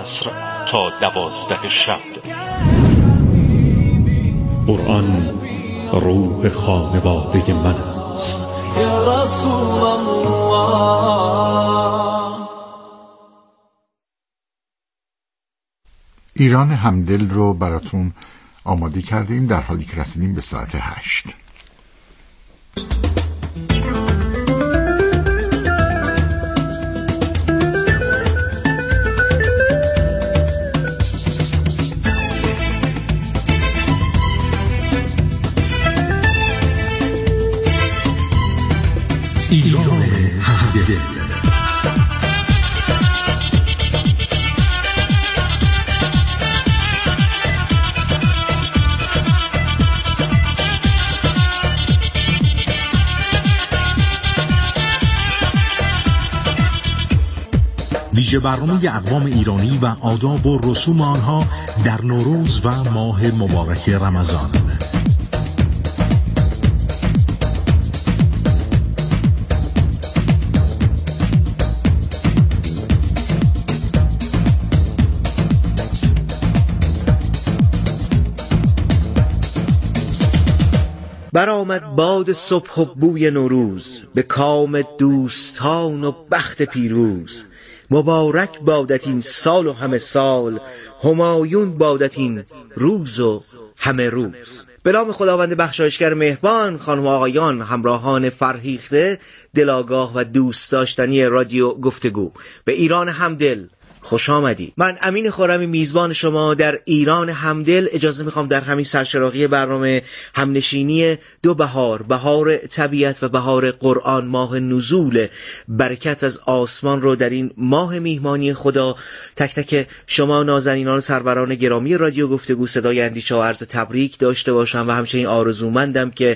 عصر تا 12 شب. قرآن روح خانواده من است. یا رسول الله. ایران همدل رو براتون آماده کردیم در حالی که رسیدیم به ساعت 8. ایران همدل. ویژه برنامه اقوام ایرانی و آداب و رسوم آنها در نوروز و ماه مبارک رمضان. برآمد باد صبح و بوی نوروز، به کام دوستان و بخت پیروز. مبارک بادت این سال و همه سال، همایون بادت این روز و همه روز. به نام خداوند بخشایشگر مهربان، خانم و آقایان، همراهان فرهیخته، دلاگاه و دوست داشتنی رادیو گفتگو، به ایران همدل خوش آمدید. من امین خرمی میزبان شما در ایران همدل اجازه میخوام در همین سرچراغی برنامه همنشینی دو بهار، بهار طبیعت و بهار قرآن، ماه نزول برکت از آسمان رو در این ماه میهمانی خدا تک تک شما نازنینان سروران گرامی رادیو گفتگو صدای اندیشه و عرض تبریک داشته باشم و همچنین آرزومندم که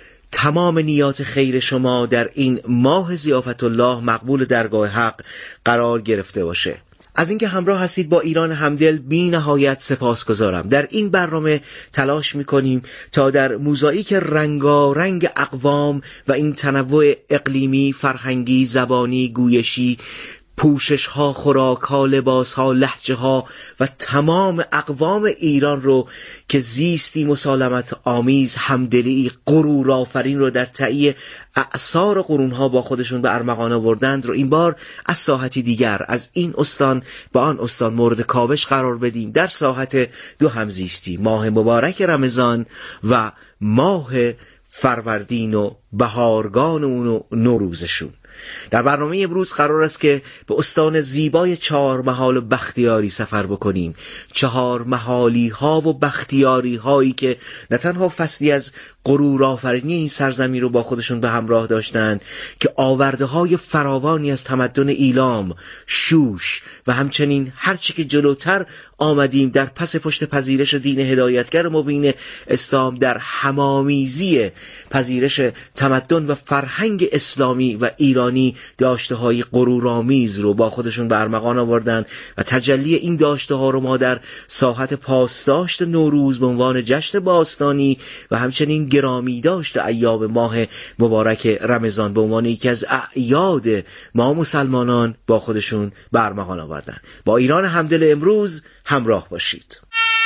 تمام نیات خیر شما در این ماه ضیافت الله مقبول درگاه حق قرار گرفته باشه. از اینکه همراه هستید با ایران همدل بی نهایت سپاسگزارم. در این برنامه تلاش میکنیم تا در موزاییک رنگارنگ اقوام و این تنوع اقلیمی، فرهنگی، زبانی، گویشی، پوشش ها، خوراک ها، لباس ها، لهجه ها و تمام اقوام ایران رو که زیستی مسالمت آمیز، همدلی، غرور آفرین رو در تأیید اعصار قرون ها با خودشون به ارمغان آوردند رو این بار از ساحتی دیگر، از این استان به آن استان مورد کاوش قرار بدیم در ساحت دو همزیستی، ماه مبارک رمضان و ماه فروردین و بهارگان اون و نوروزشون. در برنامه امروز قرار است که به استان زیبای چهارمحال و بختیاری سفر بکنیم. چهارمحالی ها و بختیاری هایی که نه تنها فصلی از غرور آفرینی این سرزمین رو با خودشون به همراه داشتند که آورده های فراوانی از تمدن ایلام، شوش و همچنین هرچی که جلوتر آمدیم در پس پشت پذیرش دین هدایتگر مبین اسلام در همامیزی پذیرش تمدن و فرهنگ اسلامی و ایرانی داشته های غرورآمیز رو با خودشون به ارمغان آوردن و تجلی این داشته ها رو ما در ساحت پاسداشت نوروز به عنوان جشن باستانی و همچنین گرامی داشت ایام ماه مبارک رمضان به عنوان یکی از اعیاد ما مسلمانان با خودشون به ارمغان آوردن. با ایران همدل امروز همراه باشید.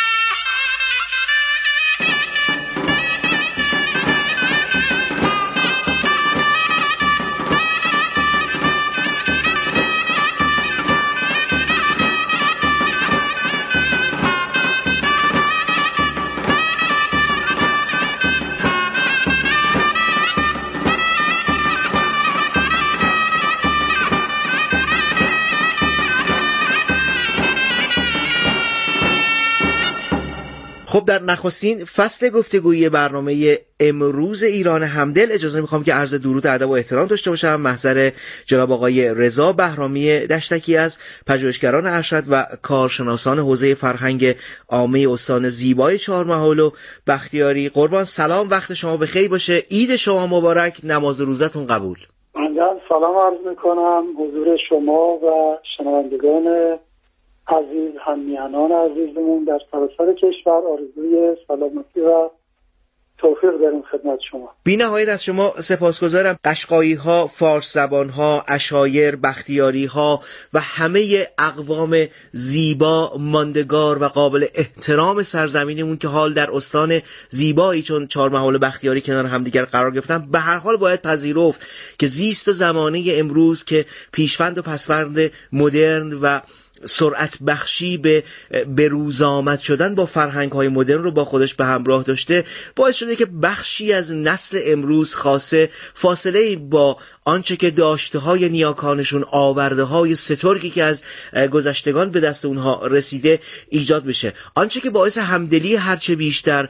خب در نخستین فصل گفتگویی برنامه امروز ایران همدل اجازه میخوام که عرض درود ادب و احترام داشته باشم محضر جناب آقای رضا بهرامی دشتکی از پژوهشگران ارشد و کارشناسان حوزه فرهنگ عامه استان زیبای چهارمحال و بختیاری. قربان سلام، وقت شما بخیر باشه، عید شما مبارک، نماز روزتون قبول. من سلام عرض میکنم حضور شما و شنوندگان عزیز، همیهنان عزیزمون در سراسر کشور. آرزوی سلامتی و توفیق داریم خدمت شما. بی نهایت از شما سپاسگزارم. قشقایی ها، فارس زبان ها، عشایر، بختیاری ها و همه اقوام زیبا، ماندگار و قابل احترام سرزمینمون که حال در استان زیبایی چون چهارمحال بختیاری کنار همدیگر قرار گرفتن، به هر حال باید پذیرفت که زیست و زمانه امروز که پیشوند و پسوند مدرن و سرعت بخشی به روز آمد شدن با فرهنگ های مدرن رو با خودش به همراه داشته، باعث شده که بخشی از نسل امروز خاصه فاصله با آنچه که داشته های نیاکانشون، آورده های سترگی که از گذشتگان به دست اونها رسیده ایجاد بشه. آنچه که باعث همدلی هرچه بیشتر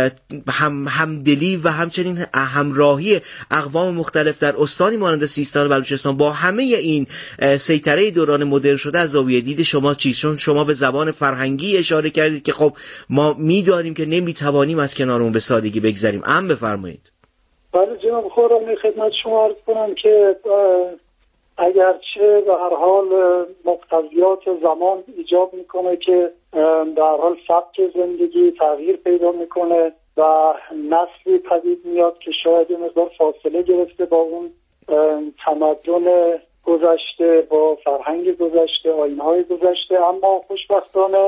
همدلی و همچنین همراهی اقوام مختلف در استانی مانند سیستان و بلوچستان با همه این سیطره دوران مدرن شده از زاویه دید شما چیست؟ چون شما به زبان فرهنگی اشاره کردید که خب ما میدانیم که نمیتوانیم از کنار اون به سادگی بگذریم. بفرمایید. بله جناب خورمی، خدمت شما عرض کنم که اگرچه به هر حال مقتضیات زمان ایجاب میکنه که به هر حال سبک زندگی تغییر پیدا میکنه و نسلی پدید میاد که شاید یه مقدار فاصله گرفته با اون تمدن گذشته، با فرهنگ گذشته، آیین‌های گذشته، اما خوشبختانه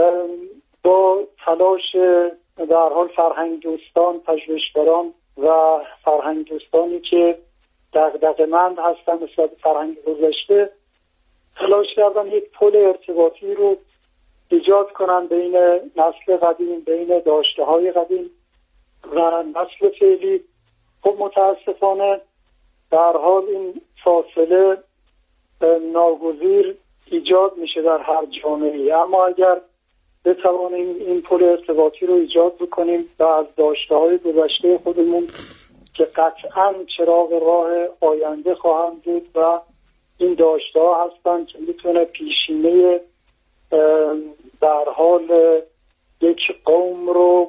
با تلاش در حال فرهنگ دوستان، پژوهشگران و فرهنگ دوستانی که دغدغه‌مند هستن نسبت به فرهنگ گذشته، تلاش کردن یک پل ارتباطی رو ایجاد کنن بین نسل قدیم، بین داشته‌های قدیم و نسل فعلی. خب متاسفانه در حال این فاصله ناگزیر ایجاد میشه در هر جامعه‌ای، اما اگر بتوانیم این پل ارتباطی رو ایجاد بکنیم و از داشته‌های گذشته خودمون که قطعاً چراغ راه آینده خواهند بود و این داشته‌ها هستن که میتونه پیشینه در حال یک قوم رو،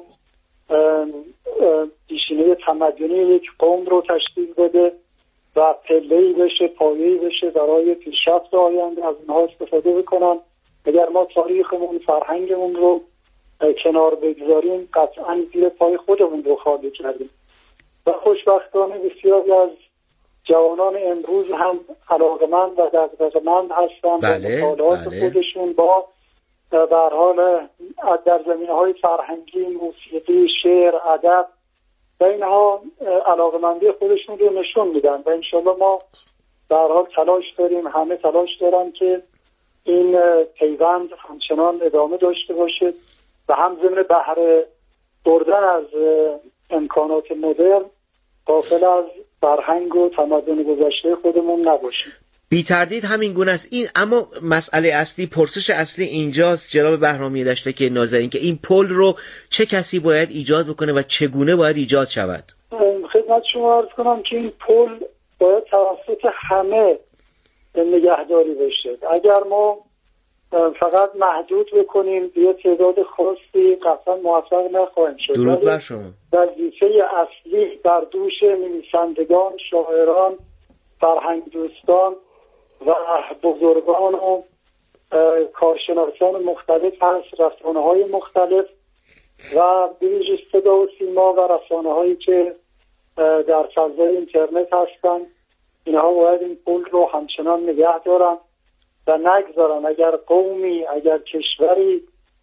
پیشینه تمدنی یک قوم رو تشکیل بده و پله‌ای بشه، پایه‌ای بشه برای پیشرفت آینده، از اونها استفاده بکنن. اگر ما تاریخمون، فرهنگمون رو کنار بگذاریم، قطعاً زیر پای خودمون رو خالی کردیم. و خوشبختانه بسیاری از جوانان امروز هم علاقمند و دغدغه‌مند هستند به مطالعات خودشون با به هر حال در زمینه‌های فرهنگی، موسیقی، شعر، ادب و اینها علاقمندی خودشون رو نشون میدن و انشالله ما در حال تلاش داریم، همه تلاش دارن که این پیوند همچنان ادامه داشته باشه و هم ضمن بهره بردن از امکانات مدرن غافل از فرهنگ و تمدن گذشته خودمون نباشیم. بی تردید همین گونه است. این اما مسئله اصلی، پرسش اصلی اینجاست جناب بهرامی دشتک نازنین، که این پل رو چه کسی باید ایجاد بکنه و چگونه باید ایجاد شود؟ خدمت شما عرض کنم که این پل باید توسط همه نگهداری بشه. اگر ما فقط محدود بکنیم به تعداد خاصی قطعا موفق نخواهیم شد. درود بر شما. وظیفه اصلی بر دوش نویسندگان، شاعران، فرهنگ دوستان و بزرگان و کارشناسان مختلف هست، رسانه‌های مختلف و به ویژه صدا و سیما و رسانه‌هایی که در فضای اینترنت هستن. اینها باید این پل رو همچنان نگه دارن و نگذارن اگر قومی، اگر کشوری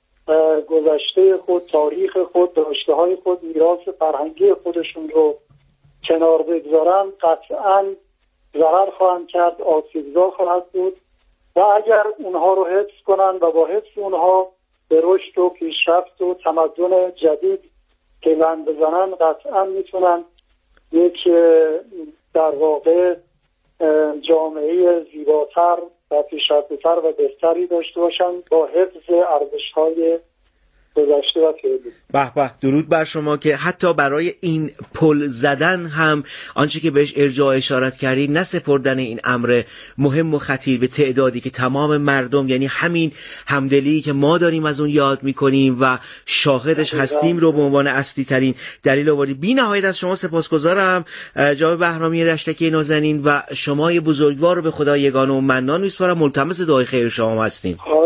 گذشته خود، تاریخ خود، داشته‌های خود، میراث فرهنگی خودشون رو کنار بگذارن، قطعاً ضرر خواهند کرد، آسیبزا خواهد بود و اگر اونها رو حفظ کنن و با حفظ اونها به رشد و پیشرفت و تمدن جدید پیوند بزنن، قطعاً میتونن یک در واقع جامعه زیباتر و پیشرفته‌تر و بهتری داشته باشن با حفظ ارزش‌های گذشته و فعلی. به به، درود بر شما که حتی برای این پل زدن هم آنچه که بهش ارجاع اشارت کردید، نه سپردن این امر مهم و خطیر به تعدادی که تمام مردم، یعنی همین همدلی که ما داریم از اون یاد میکنیم و شاهدش هستیم رو به عنوان اصلی ترین دلیل آوردید. بی نهایت از شما سپاسگزارم جناب بهرامی دشتکی نازنین و شما بزرگوار رو به خدای یگانه و منان میسپارم. ملتمس دعای خیر شما هستیم. خواهش میکنم.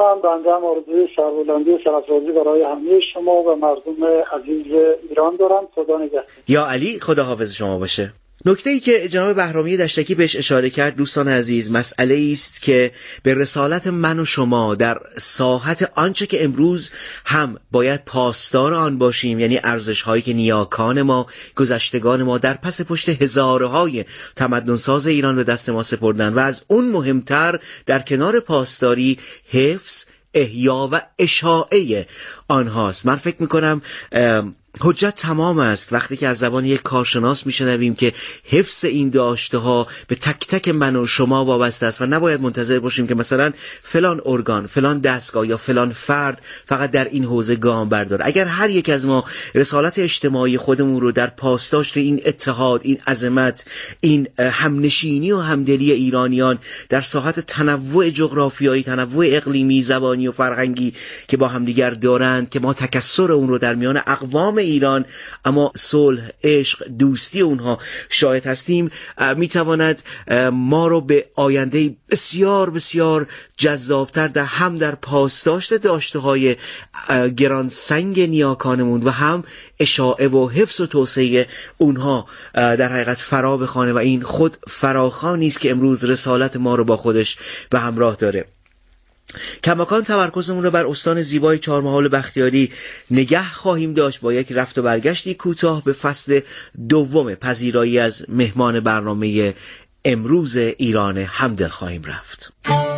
میکنم. بنده هم آرزوی سربلندی و سرافرازی برای همه شما و مردم عزیز ایران دارم. خدا نگهدار. یا علی، خدا حافظ شما باشه. نکته‌ای که جناب بهرامی دشتکی بهش اشاره کرد دوستان عزیز، مسئله است که به رسالت من و شما در ساحت آنچه که امروز هم باید پاسدار آن باشیم، یعنی ارزش‌هایی که نیاکان ما، گذشتگان ما در پس پشت هزارهای تمدن‌ساز ایران به دست ما سپردن و از اون مهمتر در کنار پاسداری حفظ، احیا و اشاعه آنهاست. من فکر می‌کنم حجت تمام است وقتی که از زبان یک کارشناس میشنویم که حفظ این داشته ها به تک تک من و شما وابسته است و نباید منتظر باشیم که مثلا فلان ارگان، فلان دستگاه یا فلان فرد فقط در این حوزه گام برداره. اگر هر یک از ما رسالت اجتماعی خودمون رو در پاسداشت این اتحاد، این عظمت، این همنشینی و همدلی ایرانیان در ساحت تنوع جغرافیایی، تنوع اقلیمی، زبانی و فرهنگی که با همدیگر دارند، که ما تکثر اون رو در میان اقوام ایران اما صلح، عشق، دوستی اونها شاهد هستیم، میتواند ما رو به آینده بسیار بسیار جذابتر در پاسداشت داشته‌های گرانسنگ نیاکانمون و هم اشاعه و حفظ و توسعه اونها در حقیقت فرا بخوانه و این خود فراخوانی است که امروز رسالت ما رو با خودش به همراه داره. کماکان تمرکزمون رو بر استان زیبای چهارمحال بختیاری نگه خواهیم داشت با یک رفت و برگشتی کوتاه به فصل دوم پذیرایی از مهمان برنامه امروز ایران همدل خواهیم رفت.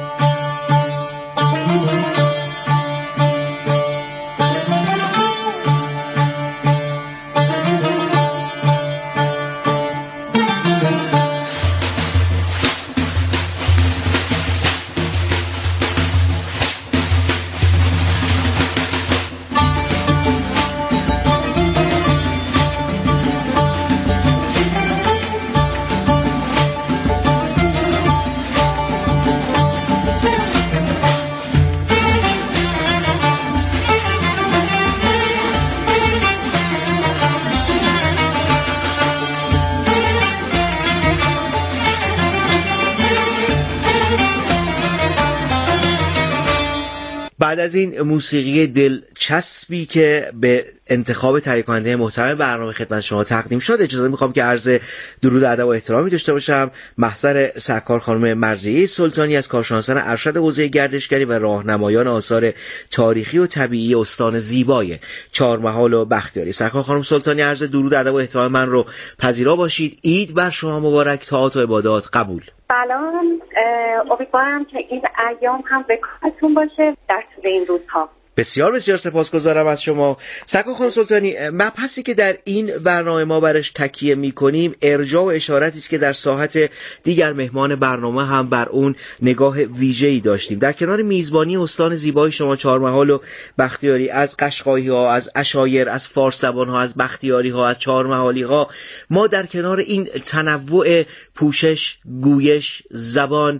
بعد از این موسیقی دلچسبی که به انتخاب تهیه کننده محترم برنامه خدمت شما تقدیم شد، اجازه میخوام که عرض درود ادب و احترامی داشته باشم محضر سرکار خانم مرضیه سلطانی از کارشناسان ارشد حوزه گردشگری و راهنمایان آثار تاریخی و طبیعی استان زیبای چهارمحال و بختیاری. سرکار خانم سلطانی، عرض درود ادب و احترام من رو پذیرا باشید. عید بر شما مبارک، طاعات و عبادات قبول. سلام، امیدوارم که این ایام هم به کارتون باشه در طول این روزها. بسیار بسیار سپاسگزارم از شما. سرکار خانم سلطانی، مبحثی که در این برنامه ما برش تکیه می‌کنیم ارجاع و اشارتی است که در ساحت دیگر مهمان برنامه هم بر اون نگاه ویژه‌ای داشتیم. در کنار میزبانی استان زیبای شما چهارمحال و بختیاری، از قشقایی‌ها، از عشایر، از فارس زبان‌ها، از بختیاری‌ها، از چهارمحالی‌ها، ما در کنار این تنوع پوشش، گویش، زبان،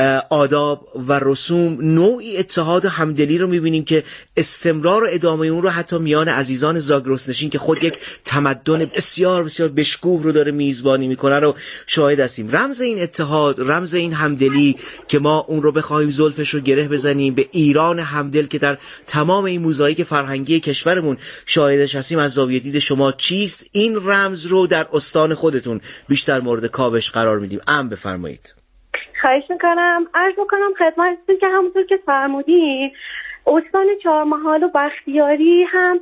آداب و رسوم نوعی اتحاد و همدلی رو می‌بینیم که استمرار و ادامه اون رو حتی میان عزیزان زاگرسنشین که خود یک تمدن بسیار بسیار بشکوه رو داره میزبانی میکنه رو شاهد هستیم. رمز این اتحاد، رمز این همدلی که ما اون رو بخوایم زلفش رو گره بزنیم به ایران همدل که در تمام این موزاییک فرهنگی کشورمون شاهدش هستیم، از زاویه دید شما چیست؟ این رمز رو در استان خودتون بیشتر مورد کاوش قرار میدیم. بفرمایید. خواهش میکنم. عرض میکنم خدمتتون که همونطور که فرمودین استان چهارمحال و بختیاری هم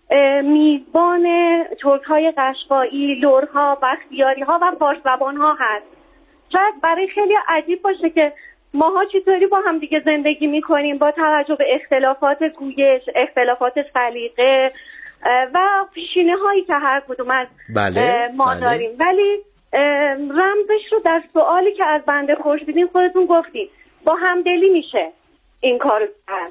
میزبان ترک‌های قشقایی، لرها، بختیاری‌ها و فارس زبان‌ها هست. شاید برای خیلی عجیب باشه که ماها چطوری با هم دیگه زندگی می‌کنیم با توجه به اختلافات گویش، اختلافات سلیقه و پیشینه‌هایی که هر کدوم از ما داریم. ولی رمزش رو در سوالی که از بنده پرسیدین خودتون گفتین، با همدلی میشه این کارو کرد.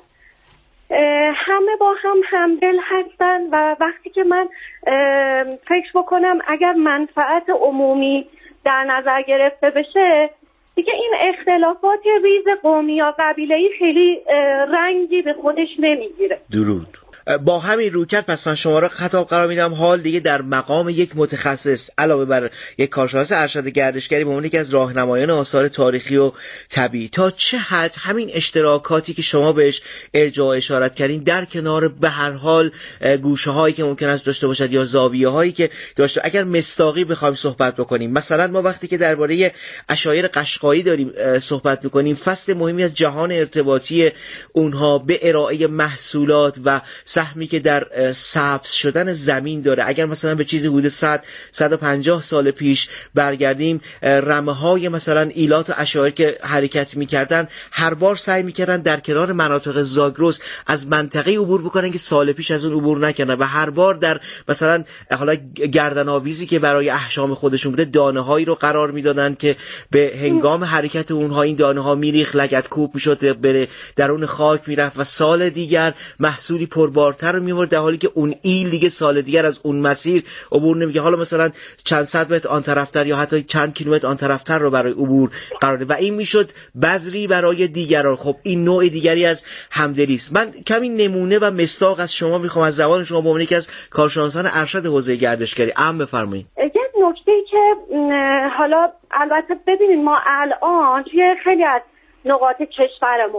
همه با هم همدل هستن و وقتی که من فکر بکنم اگر منفعت عمومی در نظر گرفته بشه دیگه این اختلافات ریز قومی یا قبیله‌ای خیلی رنگی به خودش نمیگیره. درود. با همین رویکرد پس من شما را خطاب قرار میدم حال دیگه در مقام یک متخصص علاوه بر یک کارشناس ارشد گردشگری به عنوان یکی از راهنمایان آثار تاریخی و طبیعی، تا چه حد همین اشتراکاتی که شما بهش ارجاع اشارت کردین در کنار به هر حال گوشه‌هایی که ممکن است داشته باشد یا زاویه‌هایی که داشته، اگر مصداقی بخوایم صحبت بکنیم، مثلا ما وقتی که درباره عشایر قشقایی داریم صحبت می‌کنیم، فصل مهمی از جهان ارتباطی اونها به ارائه محصولات و سهمی که در سبز شدن زمین داره. اگر مثلا به چیزی حدود 150 سال پیش برگردیم، رمه‌های مثلا ایلات و عشایر که حرکت می‌کردن هر بار سعی می‌کردن در کنار مناطق زاگرس از منطقه عبور بکنن که سال پیش از اون عبور نکردن و هر بار در مثلا حالا گردن‌آویزی که برای احشام خودشون بوده دانه‌هایی رو قرار می‌دادن که به هنگام حرکت اونها این دانه‌ها میریخت، لگدکوب می‌شد، بره درون خاک میرفت و سال دیگر محصولی پربارتر رو می‌آورد، در حالی که اون ایل دیگه سال دیگر از اون مسیر عبور نمی‌کنه. حالا مثلا چند صد متر آن طرفتر یا حتی چند کیلومتر آن طرفتر رو برای عبور قرار ده و این میشد بذری برای دیگران. خب این نوع دیگری از همدلی است. من کمی نمونه و مصداق از شما می‌خوام، از زبان شما به عنوان یکی از کارشناسان ارشد حوزه گردشگری بفرمایید. یک نکته‌ای که حالا البته ببینید ما الان توی خیلی از نقاط کشورمون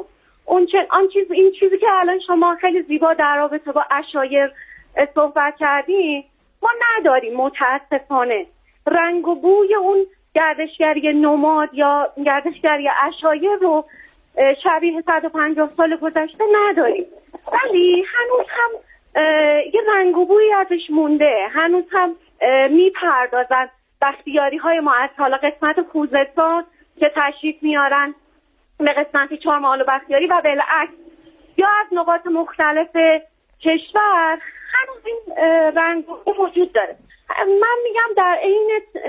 این چیزی که الان شما خیلی زیبا در رابطه با عشایر صحبت کردین ما نداریم متاسفانه. رنگ و بوی اون گردشگری نماد یا گردشگری عشایر رو شبیه 150 سال گذشته نداریم، ولی هنوز هم یه رنگ و بویی ازش مونده. هنوز هم میپردازن بختیاری های ما از حالا قسمت خوزستان که تشریف میارن به قسمت چهارمحال و بختیاری و بالعکس، یا از نقاط مختلف کشور هنوز این رنگ وجود داره. من میگم در این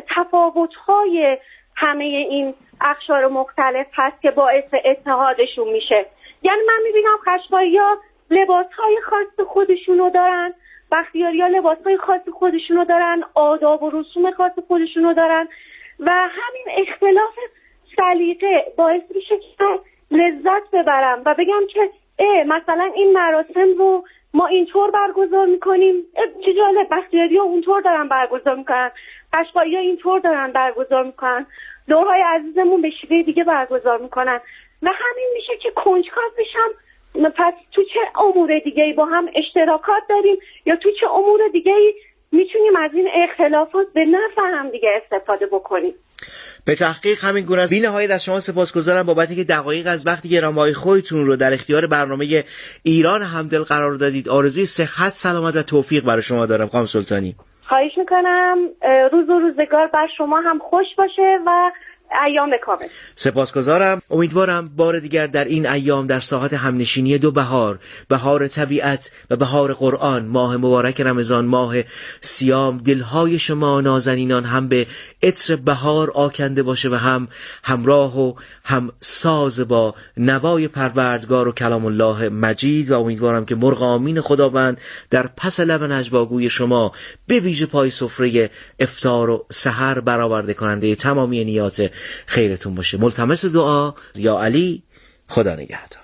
تفاوت‌های همه این اقشار مختلف هست که باعث اتحادشون میشه. یعنی من میبینم قشقایی‌ها لباس‌های خاص خودشونو دارن، بختیاری‌ها لباس‌های خاص خودشونو دارن، آداب و رسوم خاص خودشونو دارن و همین اختلاف سلیقه باعث میشه که لذت ببرم و بگم که مثلا این مراسم رو ما اینطور برگزار میکنیم، چه جالب، بختیاری‌ها اونطور دارن برگزار میکنن، قشقایی‌ها اینطور دارن برگزار میکنن، دورهای عزیزمون به شیوه دیگه برگزار میکنن و همین میشه که کنجکاو بشم پس تو چه امور دیگه‌ای با هم اشتراکات داریم یا تو چه امور دیگه‌ای میتونیم از این اختلافات به نفع هم دیگه استفاده بکنیم. به تحقیق همین گونه است. بی‌نهایت از شما سپاسگزارم بابت اینکه دقایق از وقت گرانبهای خودتون رو در اختیار برنامه ایران همدل قرار دادید. آرزوی صحت، سلامت و توفیق برای شما دارم خانم سلطانی. خواهش میکنم. روز و روزگار بر شما هم خوش باشه و ایام کامل. سپاسگزارم. امیدوارم بار دیگر در این ایام در ساحت همنشینی دو بهار، بهار طبیعت و بهار قرآن، ماه مبارک رمضان، ماه صیام، دلهای شما نازنینان هم به عطر بهار آکنده باشه و هم همراه و هم ساز با نوای پروردگار و کلام الله مجید. و امیدوارم که مرغ آمین خداوند در پس لب نجواگوی شما به ویژه پای سفره افطار و سحر برآورده کننده تمامی نیات خیرتون باشه. ملتمس دعا یا علی. خدا نگهدار.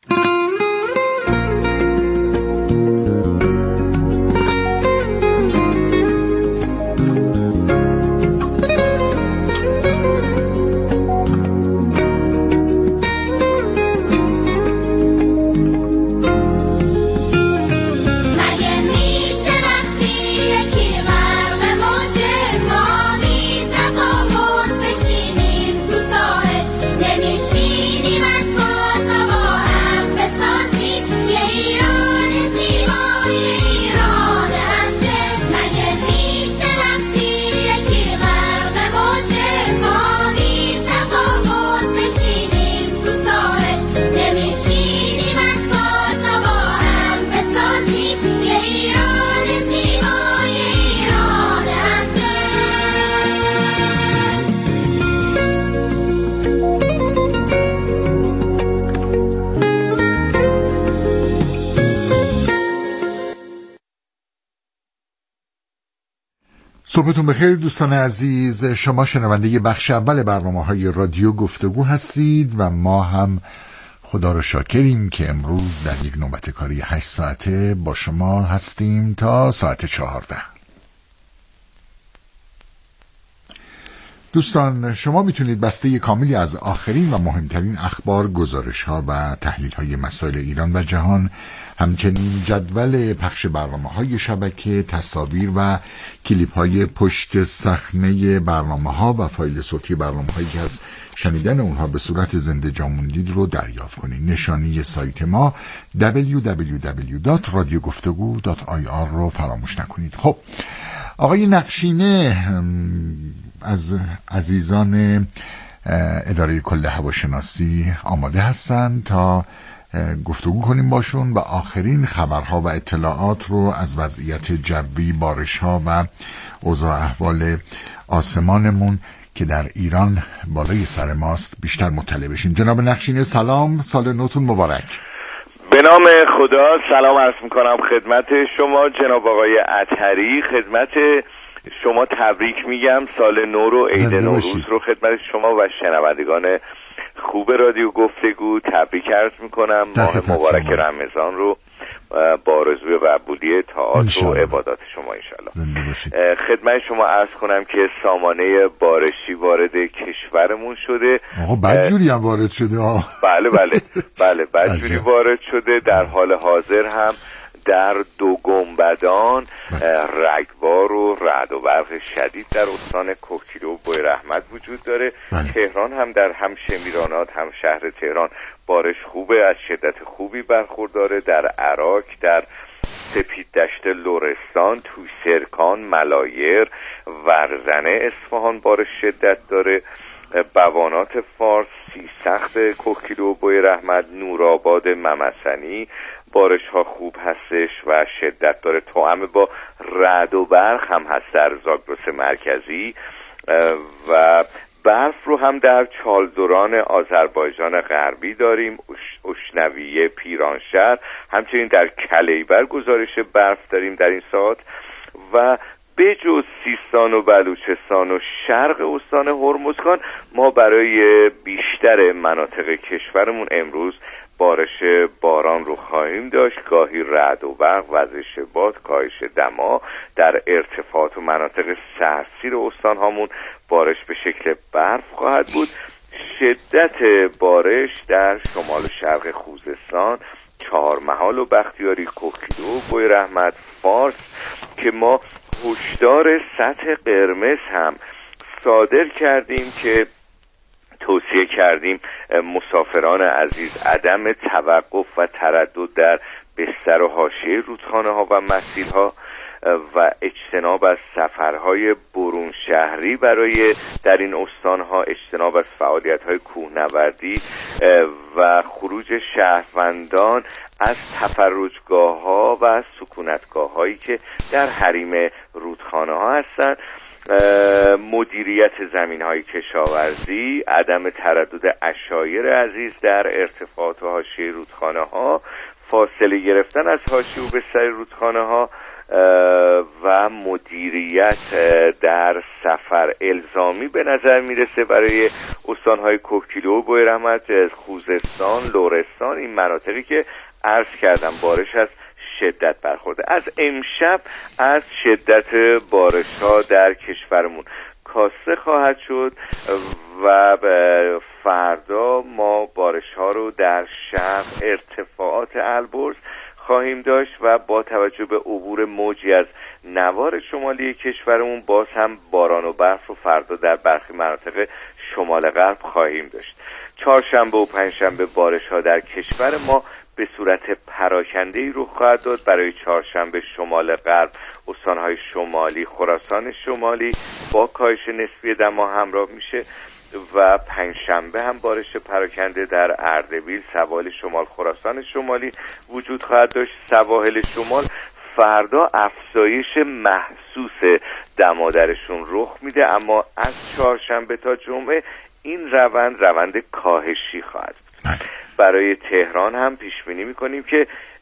صبحتون بخیر دوستان عزیز. شما شنونده بخش اول برنامه‌های رادیو گفتگو هستید و ما هم خدا رو شاکریم که امروز در یک نوبت کاری 8 ساعته با شما هستیم تا ساعت 14. دوستان، شما میتونید بسته کاملی از آخرین و مهمترین اخبار، گزارش‌ها و تحلیل‌های مسائل ایران و جهان، همچنین جدول پخش برنامه‌های شبکه، تصاویر و کلیپ‌های پشت صحنه برنامه‌ها و فایل صوتی برنامه‌هایی که از شنیدن اونها به صورت زنده جا موندید رو دریافت کنید. نشانی سایت ما www.radioguftagو.ir رو فراموش نکنید. خب، آقای نقشینه از عزیزان اداره کل هواشناسی آماده هستند تا گفتگو کنیم باشون و آخرین خبرها و اطلاعات رو از وضعیت جوی، بارش‌ها و اوضاع احوال آسمانمون که در ایران بالای سر ماست بیشتر مطلع بشیم. جناب نقشینه سلام، سال نوتون مبارک. به نام خدا سلام عرض میکنم خدمت شما جناب آقای اطهری، خدمت شما تبریک میگم، سال نو رو، عید نوروز رو خدمت شما و شنوندگان خوب رادیو گفتگو تبریک عرض میکنم. ماه مبارک رمضان رو با آرزوی قبولی طاعات و عبادات شما انشالله. خدمت شما عرض کنم که سامانه بارشی وارد کشورمون شده. آقا بدجوری هم وارد شده. بله بدجوری وارد شده. در حال حاضر هم در دو گنبدان رگبار و رعد و برق شدید در استان کوکیلو و بوی رحمت وجود داره. تهران هم در هم شمیرانات هم شهر تهران بارش خوبه، از شدت خوبی برخورداره. در عراق، در سپید دشت لرستان، توی سرکان، ملایر، ورزنه اصفهان بارش شدت داره. بوانات فارس، سیسخت کوکیلو و بوی رحمت، نورآباد، ممسنی بارش ها خوب هستش و شدت داره. توأم با رعد و برق هم هست در زاگرس مرکزی و برف رو هم در چالدوران آذربایجان غربی داریم، اشنویه، پیرانشهر، همچنین در کلیبر گزارش برف داریم در این ساعت و بجز سیستان و بلوچستان و شرق استان هرمزگان ما برای بیشتر مناطق کشورمون امروز بارش باران رو خواهیم داشت، گاهی رعد و برق، وزش باد، کاهش دما. در ارتفاعات و مناطق سرسیر استان هامون بارش به شکل برف خواهد بود. شدت بارش در شمال و شرق خوزستان، چهارمحال و بختیاری، کوکیلو و بوی رحمت، فارس که ما هشدار سطح قرمز هم صادر کردیم که توصیه کردیم مسافران عزیز عدم توقف و تردد در بستر و حاشیه رودخانه ها و مسیرها و اجتناب از سفرهای برون شهری برای در این استانها، اجتناب از فعالیت‌های کوهنوردی و خروج شهروندان از تفرجگاه‌ها و سکونتگاه‌هایی که در حریم رودخانه‌ها هستند. مدیریت زمین‌های کشاورزی، عدم تردد عشایر عزیز در ارتفاعات و حاشیه رودخانه‌ها، فاصله گرفتن از حاشیه و بستر رودخانه‌ها و مدیریت در سفر الزامی به نظر میرسه برای استان‌های کوکیلو و بوی رحمت، خوزستان، لرستان، این مناطقی که عرض کردم بارش از شدت برخورده. از امشب از شدت بارش‌ها در کشورمون کاسته خواهد شد و فردا ما بارش‌ها رو در شرق ارتفاعات البرز خواهیم داشت و با توجه به عبور موجی از نوار شمالی کشورمون باز هم باران و برف رو فردا در برخی مناطق شمال غرب خواهیم داشت. چهارشنبه و پنجشنبه بارش‌ها در کشور ما به صورت پراکنده‌ای رخ خواهد داد. برای چهارشنبه شمال غرب، استان‌های شمالی، خراسان شمالی با کاهش نسبی دما همراه میشه و پنجشنبه هم بارش پراکنده در اردبیل، سواحل شمال، خراسان شمالی وجود خواهد داشت. سواحل شمال فردا افزایش محسوس دما درشون رخ میده، اما از چهارشنبه تا جمعه این روند کاهشی خواهد بود. برای تهران هم پیش بینی میکنیم که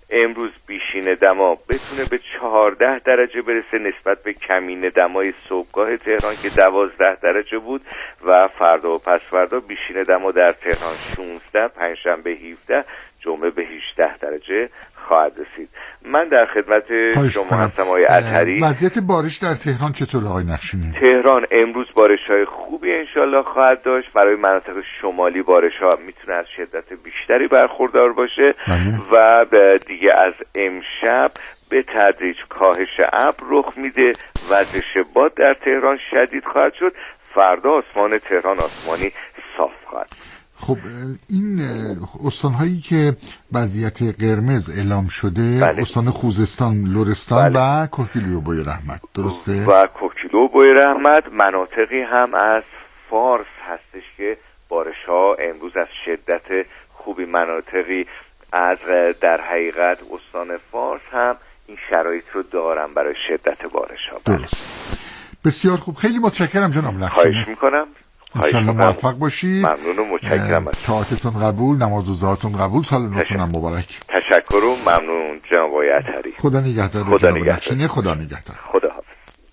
امروز بیشین دما بتونه به 14 درجه برسه نسبت به کمین دمای صبحگاه تهران که 12 درجه بود و فردا و پس فردا بیشین دما در تهران 16، پنجشنبه 17، جمعه به 18 درجه خواهد رسید. من در خدمت شما هستم آقای اطهری. وضعیت بارش در تهران چطور آقای نقشینی؟ تهران امروز بارش‌های خوبی انشالله خواهد داشت. برای مناطق شمالی بارش‌ها میتونه از شدت بیشتری برخوردار باشه و دیگه از امشب به تدریج کاهش ابر رخ میده. وزش باد در تهران شدید خواهد شد. فردا آسمان تهران آسمانی صاف خواهد. خب این استان‌هایی که وضعیت قرمز اعلام شده، بله. استان خوزستان، لرستان بله. و کوکیلو بوی رحمت، درسته؟ و کوکیلو بوی رحمت. مناطقی هم از فارس هستش که بارش‌ها امروز از شدت خوبی، مناطقی از در حقیقت استان فارس هم این شرایط رو دارن برای شدت بارش‌ها. درست. بسیار خوب، خیلی متشکرم جناب نقشینی. خواهش میکنم. انشالله موفق باشید. ممنون و متشکرم. طاعتتون قبول، نماز روزهاتون قبول، سال نوتون هم مبارک. تشکر و ممنون جناب آقای اطهری. خدا نگهدار. خدا نگهدار. خدا نگهدار. خدا حافظ.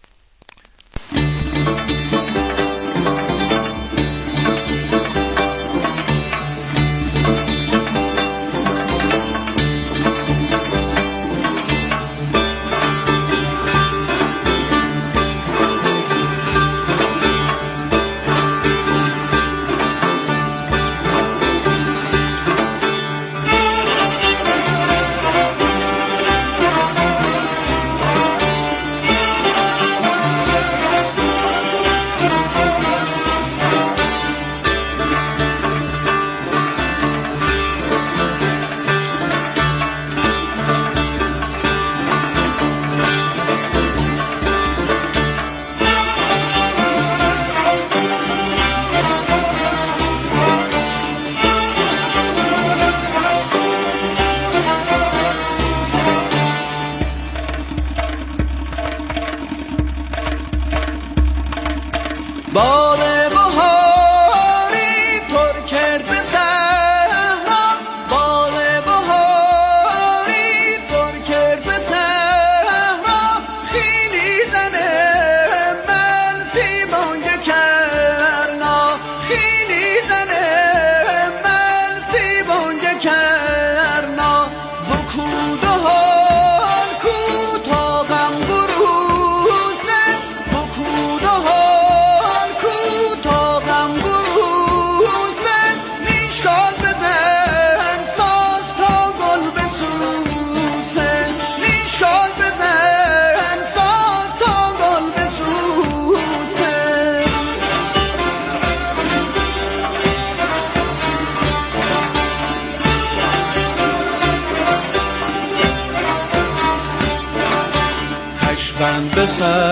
به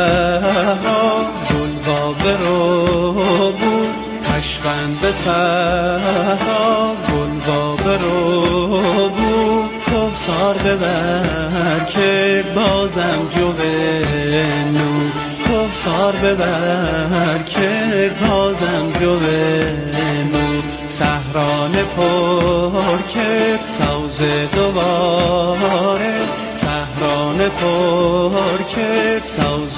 صحرا گل با برو بود، کشوند به صحرا گل با برو بود. کفسار ببر که بازم جوه کفسار ببر که بازم جوه نور. صحران پر که سوز دوباره، صحران پر که سوز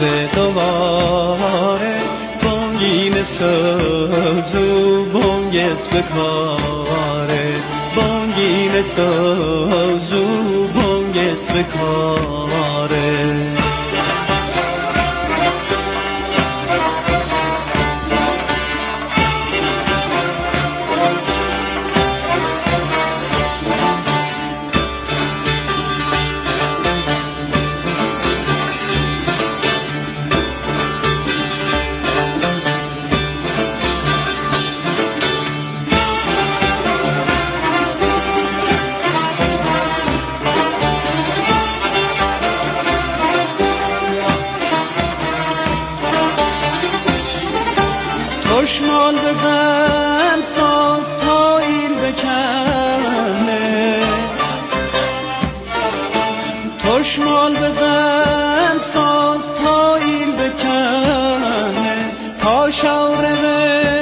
دوباره. بانگین سازو بانگس بکاره، بانگین سازو بانگس بکاره. خوشمال بزن ساز تا ایل بکنه، خوشمال بزن ساز تا ایل بکنه. تا شاور